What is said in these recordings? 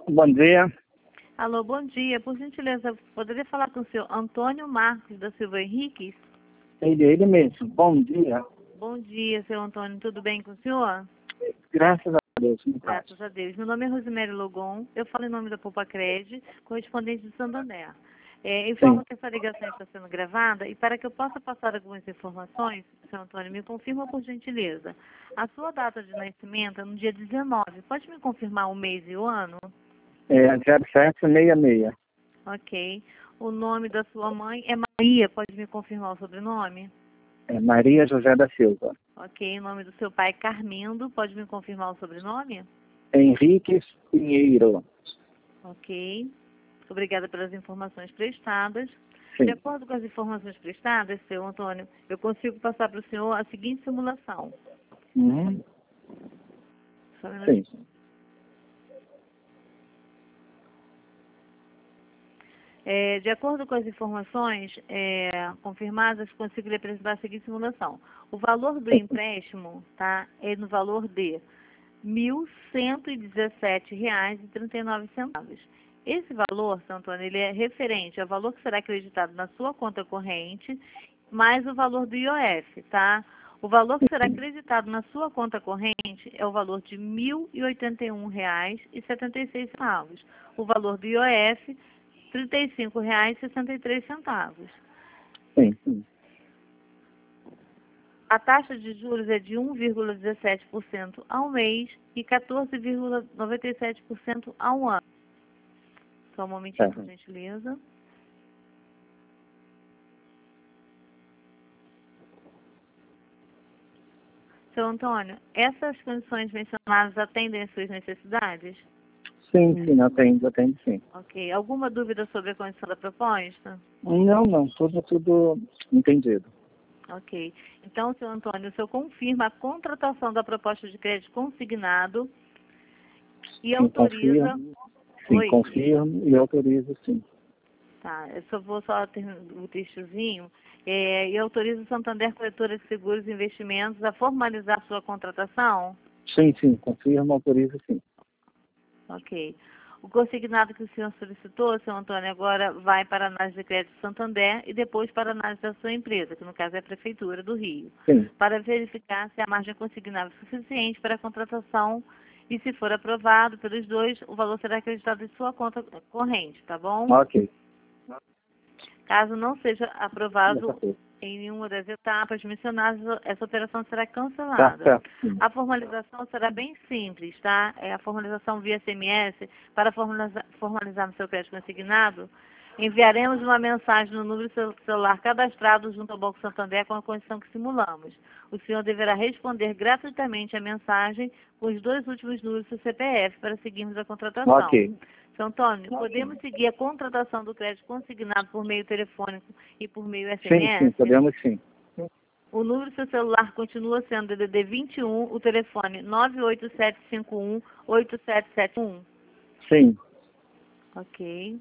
Bom dia. Alô, bom dia. Por gentileza, poderia falar com o senhor Antônio Marcos da Silva Henriques? Ele mesmo. Bom dia. Bom dia, seu Antônio. Tudo bem com o senhor? Graças a Deus. Graças a Deus. Meu nome é Rosemary Logon. Eu falo em nome da Poupa-Cred, correspondente de Santander. Informo que essa ligação está sendo gravada e para que eu possa passar algumas informações, seu Antônio, me confirma por gentileza. A sua data de nascimento é no dia 19. Pode me confirmar o mês e o ano? 0766. Ok. O nome da sua mãe é Maria. Pode me confirmar o sobrenome? Maria José da Silva. Ok. O nome do seu pai é Carmindo. Pode me confirmar o sobrenome? Henriques Pinheiro. Ok. Obrigada pelas informações prestadas. Sim. De acordo com as informações prestadas, seu Antônio, eu consigo passar para o senhor a seguinte simulação. Uhum. Só um minutinho. Sim. De acordo com as informações confirmadas, consigo lhe apresentar a seguinte simulação. O valor do empréstimo é no valor de R$ 1.117,39. Esse valor, seu Antônio, ele é referente ao valor que será acreditado na sua conta corrente, mais o valor do IOF, tá? O valor que será acreditado na sua conta corrente é o valor de R$ 1.081,76. O valor do IOF, R$ 35,63. Sim. A taxa de juros é de 1,17% ao mês e 14,97% ao ano. Só um momentinho, por gentileza. Seu Antônio, essas condições mencionadas atendem às suas necessidades? Sim, atendo sim. Ok. Alguma dúvida sobre a condição da proposta? Não, tudo entendido. Ok. Então, seu Antônio, o senhor confirma a contratação da proposta de crédito consignado e autoriza... Confirmo e autorizo, sim. Tá, eu vou terminar o textozinho. E autoriza o Santander Corretora de Seguros e Investimentos a formalizar sua contratação? Sim, confirmo, autorizo, sim. Ok. O consignado que o senhor solicitou, seu Antônio, agora vai para a análise de crédito do Santander e depois para a análise da sua empresa, que no caso é a Prefeitura do Rio, Sim. para verificar se a margem consignável é suficiente para a contratação e, se for aprovado pelos dois, o valor será acreditado em sua conta corrente, tá bom? Ok. Caso não seja aprovado em nenhuma das etapas mencionadas, essa operação será cancelada. Tá. A formalização será bem simples, tá? É a formalização via SMS. Para formalizar no seu crédito consignado, enviaremos uma mensagem no número do seu celular cadastrado junto ao Banco Santander com a condição que simulamos. O senhor deverá responder gratuitamente a mensagem com os 2 últimos números do seu CPF para seguirmos a contratação. Ok. Seu Antônio, podemos seguir a contratação do crédito consignado por meio telefônico e por meio SMS? Sim, podemos sim. O número do seu celular continua sendo DDD 21, o telefone 98751-8771. Sim. Ok.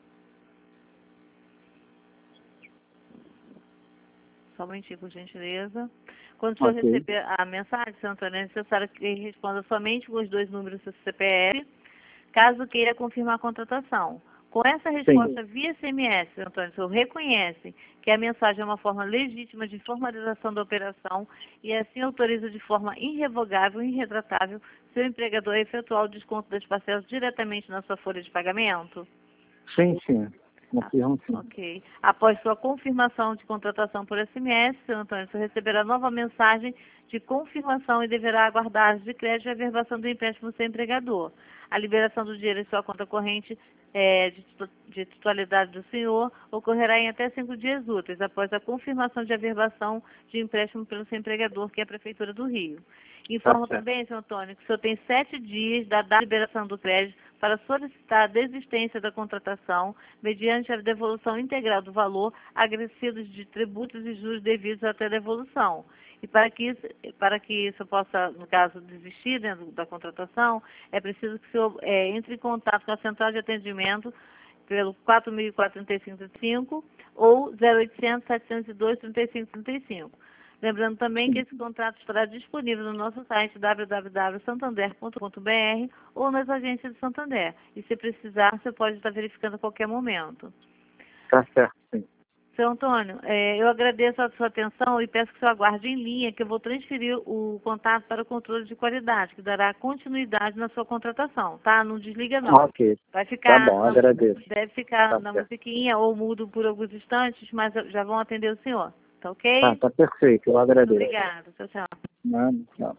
Só um momentinho, por gentileza. Quando o senhor receber a mensagem, seu Antônio, é necessário que ele responda somente com os 2 números do seu CPF, caso queira confirmar a contratação. Com essa resposta via SMS, seu Antônio, o senhor reconhece que a mensagem é uma forma legítima de formalização da operação e assim autoriza de forma irrevogável e irretratável seu empregador a efetuar o desconto das parcelas diretamente na sua folha de pagamento? Sim. Confirmo, sim. Ok. Após sua confirmação de contratação por SMS, seu Antônio, você receberá nova mensagem de confirmação e deverá aguardar de crédito e a verbação do empréstimo do seu empregador. A liberação do dinheiro em sua conta corrente de titularidade do senhor ocorrerá em até 5 dias úteis, após a confirmação de averbação de empréstimo pelo seu empregador, que é a Prefeitura do Rio. Informo também, seu Antônio, que o senhor tem 7 dias da data de liberação do crédito para solicitar a desistência da contratação, mediante a devolução integral do valor acrescido de tributos e juros devidos até a devolução. E para que isso possa, no caso, desistir da contratação, é preciso que o senhor entre em contato com a central de atendimento pelo 4.435 ou 0800 702 3535. Lembrando também que esse contrato estará disponível no nosso site www.santander.com.br ou nas agências de Santander. E se precisar, você pode estar verificando a qualquer momento. Tá certo, sim. Seu Antônio, eu agradeço a sua atenção e peço que o senhor aguarde em linha, que eu vou transferir o contato para o controle de qualidade, que dará continuidade na sua contratação, tá? Não desliga não. Ok. Vai ficar, Tá bom, agradeço. deve ficar Tá na certo. musiquinha ou mudo por alguns instantes, mas já vão atender o senhor, tá ok? Tá perfeito, eu agradeço. Obrigada, tchau, tchau. Nada, tchau.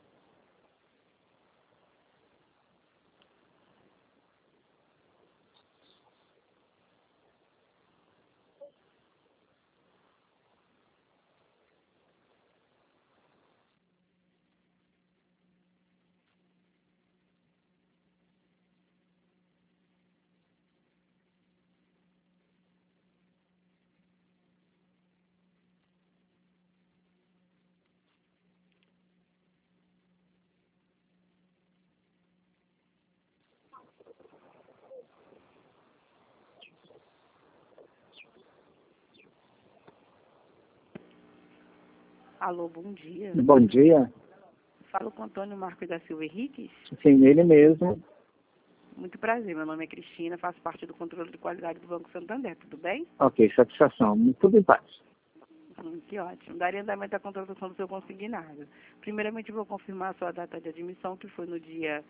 Alô, bom dia. Bom dia. Falo com Antônio Marcos da Silva Henriques. Sim, ele mesmo. Muito prazer, meu nome é Cristina, faço parte do controle de qualidade do Banco Santander, tudo bem? Ok, satisfação. Tudo em paz. Que ótimo. Daria andamento à contratação do seu consignado. Primeiramente, vou confirmar a sua data de admissão, que foi no dia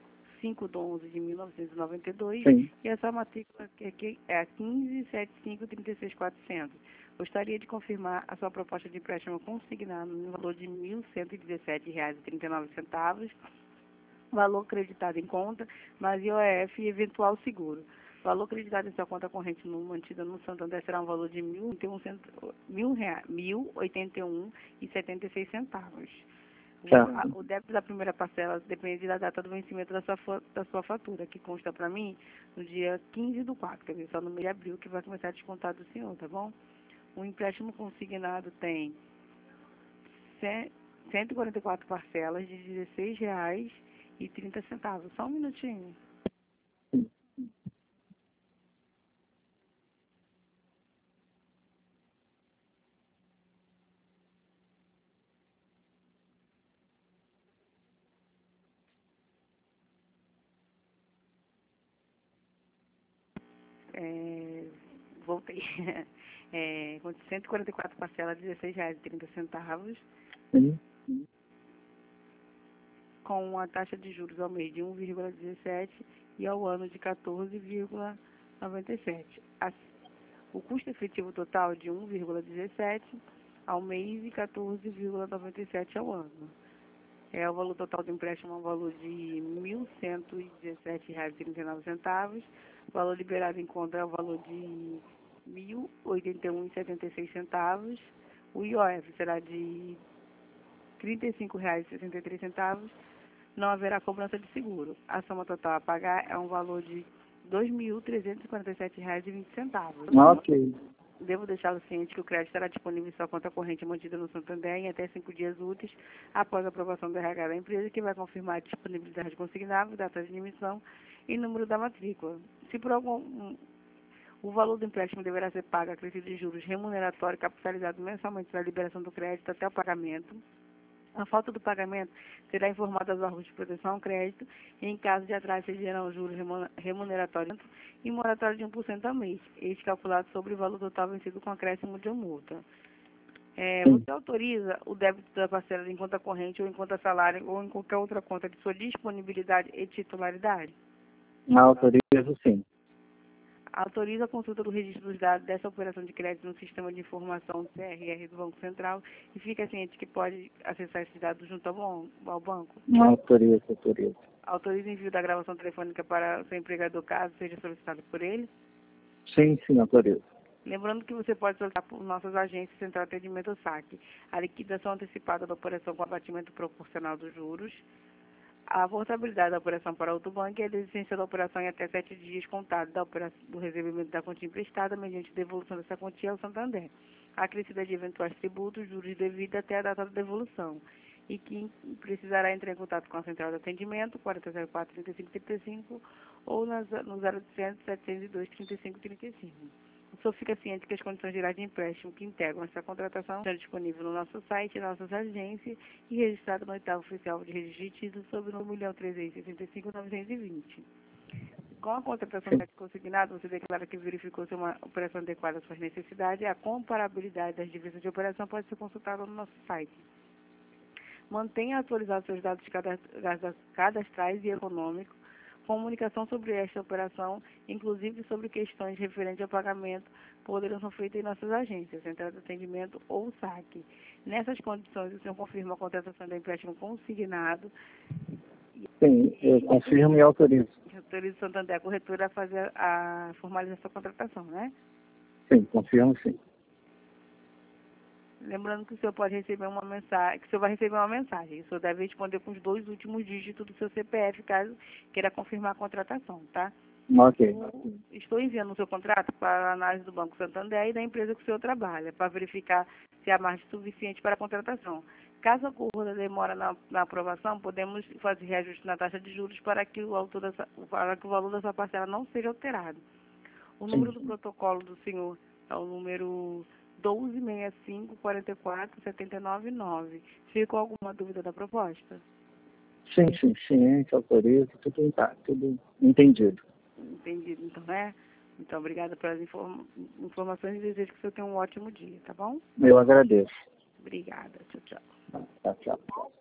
5/11/1992, Sim. e a sua matrícula que é a 157536.400. Gostaria de confirmar a sua proposta de empréstimo consignado no valor de R$ 1.117,39, valor creditado em conta, mas IOF e eventual seguro. Valor creditado em sua conta corrente mantida no Santander será um valor de R$ 1.081,76. O débito da primeira parcela depende da data do vencimento da sua fatura, que consta para mim no dia 15/4, quer dizer, só no mês de abril, que vai começar a descontar do senhor, tá bom? O empréstimo consignado tem 144 parcelas de R$ 16,30. Só um minutinho. Voltei. Com 144 parcelas de R$ 16,30, Sim. com uma taxa de juros ao mês de 1,17 e ao ano de 14,97. O custo efetivo total de 1,17 ao mês e 14,97 ao ano. O valor total do empréstimo é um valor de R$ 1.117,39. O valor liberado em conta é o valor de R$ 1.081,76. O IOF será de R$ 35,63. Não haverá cobrança de seguro. A soma total a pagar é um valor de R$ 2.347,20. Ok. Devo deixá-lo ciente que o crédito estará disponível em sua conta corrente mantida no Santander em até 5 dias úteis após a aprovação do RH da empresa, que vai confirmar a disponibilidade consignável, data de emissão e número da matrícula. Se por o valor do empréstimo deverá ser pago acrescido de juros remuneratório capitalizado mensalmente na liberação do crédito até o pagamento. A falta do pagamento será informada aos órgãos de proteção ao crédito e, em caso de atraso, serão juros remuneratórios e moratório de 1% ao mês, este calculado sobre o valor total vencido com acréscimo de uma multa. Você autoriza o débito da parcela em conta corrente ou em conta salário ou em qualquer outra conta de sua disponibilidade e titularidade? Autorizo, sim. Autoriza a consulta do registro dos dados dessa operação de crédito no Sistema de Informação CRR do Banco Central e fica ciente que pode acessar esses dados junto ao banco. Autorizo. Autoriza o envio da gravação telefônica para o seu empregador, caso seja solicitado por ele. Sim, autorizo. Lembrando que você pode solicitar por nossas agências Central de Atendimento SAC a liquidação antecipada da operação com abatimento proporcional dos juros, a portabilidade da operação para outro banco e a desistência da operação em até 7 dias contados do recebimento da quantia emprestada mediante devolução dessa quantia ao Santander, acrescida de eventuais tributos, juros devidos até a data da devolução, e que precisará entrar em contato com a Central de Atendimento 4004-3535 ou no 0800-702-3535. O senhor fica ciente que as condições gerais de empréstimo que integram essa contratação estão disponíveis no nosso site, nas nossas agências e registrado no 8º Oficial de Registro de Títulos sob o número 1.365.920. Com a contratação de consignado, você declara que verificou se uma operação adequada às suas necessidades e a comparabilidade das divisas de operação pode ser consultada no nosso site. Mantenha atualizados seus dados cadastrais e econômicos, comunicação sobre esta operação, inclusive sobre questões referentes ao pagamento, poderão ser feitas em nossas agências, central de atendimento ou saque. Nessas condições, o senhor confirma a contratação do empréstimo consignado. Sim, eu confirmo e autorizo. Autoriza o Santander, a corretora, a fazer a formalização da contratação, né? Sim, confirmo sim. Lembrando que o senhor pode receber uma mensagem, que o senhor vai receber uma mensagem. O senhor deve responder com os 2 últimos dígitos do seu CPF, caso queira confirmar a contratação, tá? Ok. Estou enviando o seu contrato para a análise do Banco Santander e da empresa que o senhor trabalha, para verificar se há margem suficiente para a contratação. Caso ocorra demora na aprovação, podemos fazer reajuste na taxa de juros para que o valor da sua parcela não seja alterado. O número do protocolo do senhor é o número 1265-44-799. Ficou alguma dúvida da proposta? Sim, ciente, autorizo, tudo entendido. Entendido, então, né? Então, obrigada pelas informações e desejo que o senhor tenha um ótimo dia, tá bom? Eu agradeço. Obrigada. Tchau, tchau. Tá, tchau.